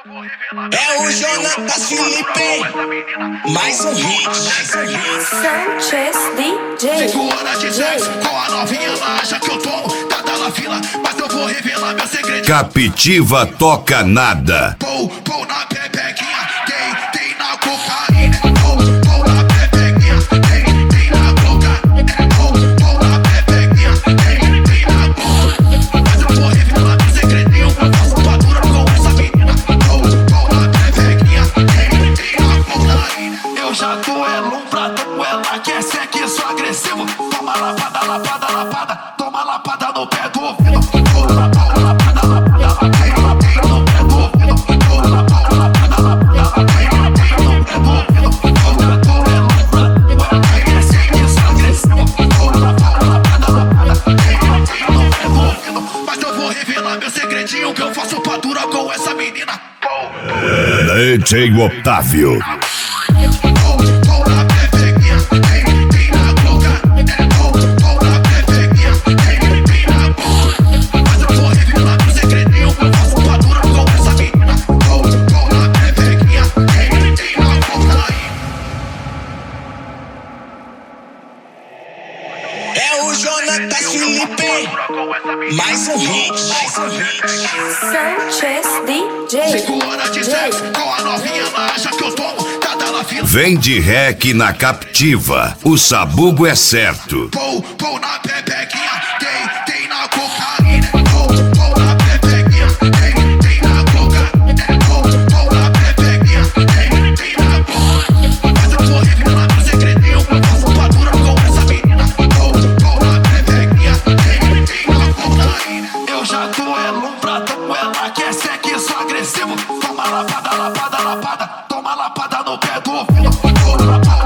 É o Jonatas Felipe, mais um hit. Sanchez DJ. 5 horas de sexo com a novinha, ela acha que eu tomo, tá na fila, mas eu vou revelar meu segredo. Captiva toca nada. Pou na pepequinha, tem na cocaína. Pou na pepequinha, tem na cocaína. Pou na pepequinha, tem na cocaína. Mas eu vou revelar meu segredinho, eu faço fatura com essa menina. Pou na pepequinha, tem na cocaína. Eu já tô elumbrado com ela, quer sexo agressivo. Toma lapada, lapada, lapada, toma lapada no pé do ouvido. Mas eu vou revelar meu segredinho, que eu faço padura com essa menina. DJ Otávio. É o Jonatas Felipe, mais um hit. Sanchez DJ. 5 horas de sexo com a novinha, ela acha que eu tomo, tá na fila. Vem de rec na Captiva. O sabugo é certo. Pou na pepequinha, tem na cocaína. Pou na pepequinha, tem na cocaína. Pou na pepequinha, tem na cocaína. Mas eu vou revelar meu segredinho, eu faço padura com essa menina. Pou na pepequinha, tem na cocaína. Eu já tô elumbrado com ela, quer sexo agressivo. Toma lapada, lapada, lapada, toma lapada no pé do ouvido.